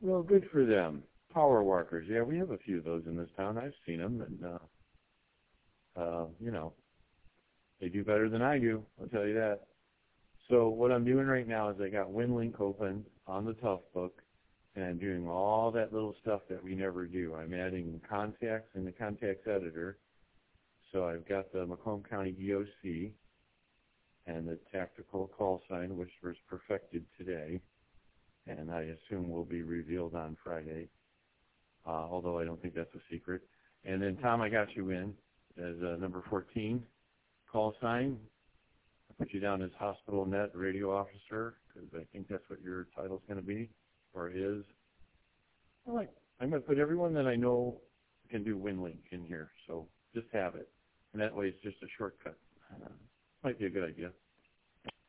Well, good for them. Power walkers. Yeah, we have a few of those in this town. I've seen them, and you know, they do better than I do. I'll tell you that. So what I'm doing right now is I got WinLink open on the Toughbook, and I'm doing all that little stuff that we never do. I'm adding contacts in the contacts editor. So I've got the Macomb County EOC and the tactical call sign, which was perfected today, and I assume will be revealed on Friday, although I don't think that's a secret. And then, Tom, I got you in as number 14 call sign. I put you down as Hospital Net Radio Officer because I think that's what your title's going to be or is. I'm going to put everyone that I know can do WinLink in here, so just have it. And that way it's just a shortcut. Might be a good idea.